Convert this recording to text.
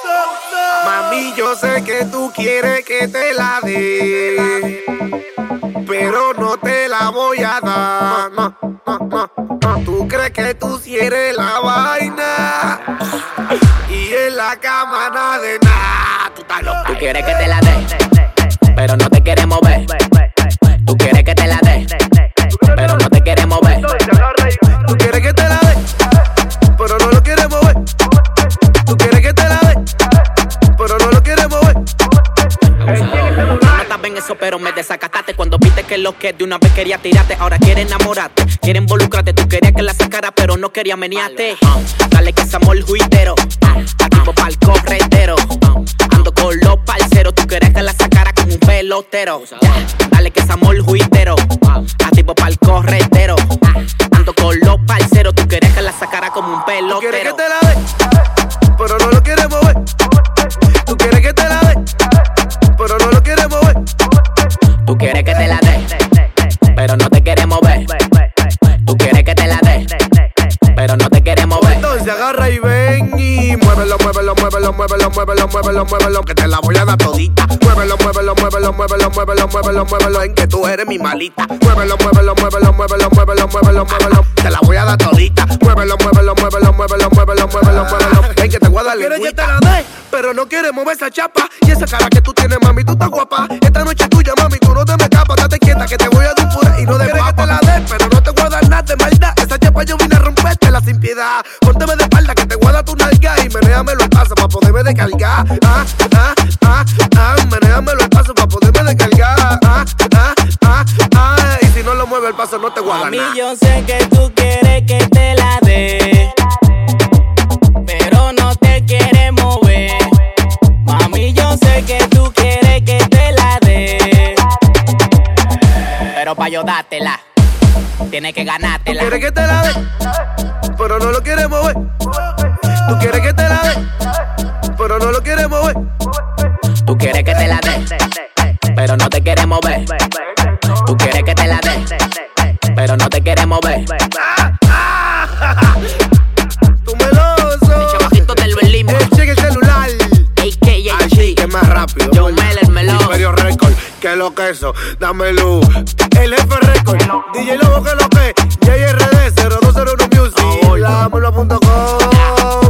Mami, yo sé que tú quieres que te la dé, pero no te la voy a dar. No. Tú crees que tú sí eres la vaina y en la cama nada de nada. Tú estás loca. Tú quieres que te la dé, pero no te quieres mover. Tú quieres que te la dé, pero no te quieres mover. Tú quieres que te la dé, pero no lo quieres mover. Tú quieres que te la dé, pero no lo quieres mover. No estaba en eso, pero me desacataste cuando viste que lo que de una vez quería tirarte. Ahora quiere enamorarte, quiere involucrarte. Tú querías que la sacara, pero no quería menearte. Dale que somos el juidero, activo pa'l corredero. Ando con los parceros, tú querías que la sacara como un pelotero. Dale que somos el juidero, activo pa'l corredero. Ando con los parceros, tú querías que la sacara como un pelotero. Tú quieres que te la dé, pero no lo quieres mover. Tú quieres que te la dé, pero no lo quieres mover. Tú quieres que te la dé, pero no te quieres mover. Tú quieres que te la dé, pero no te quieres mover. Entonces agarra y ven y muévelo, muévelo, muévelo, muévelo, muévelo, muévelo, muévelo, que te la voy a dar todita. Muévelo, muévelo, muévelo, muévelo, muévelo, muévelo, muévelo, en que tú eres mi malita. Muévelo, muévelo, muévelo, muévelo, muévelo, muévelo, muévelo, te la voy a dar todita. Muévelo, muévelo, muévelo, muévelo, muévelo, muévelo, muévelo, en que te voy a dar lengüita. Quieres que te la dé, pero no quieres mover esa chapa. Y esa cara que tú tienes, mami, tú estás guapa. Esta noche es tuya, mami, tú no te me escapas. Date quieta que te voy a dar pura y no de papa. Quieres que te la dé, pero no te voy a dar nada de maldad. Esa chapa yo vine a rompértela sin piedad. Pónteme de espalda que te voy a dar tu nalga y menéamelo al paso pa' poderme descargar. Menéamelo al paso pa' poderme descargar. Y si no lo mueve el paso no te voy a dar nada. Mami, yo sé que tú quieres que te la dé, pero no te quieres mover. Mami, yo sé que tú quieres que te la dé, pero pa' yo dártela, tienes que ganártela. Tú quieres que te la dé, pero no lo quieres mover. Tú quieres que te la dé, pero no lo quieres mover. Tú quieres que te la dé, pero no te quieres mover. Tú quieres que te la dé, pero no te quieres mover. Tú meloso. El chavajito del Berlín, Cheque el celular. AKA Que más rápido. Joe Mel, el melón. Imperio Record, que lo que eso, dame luz. El jefe Record, DJ Lobo que lo que, JRD 0201 Music, la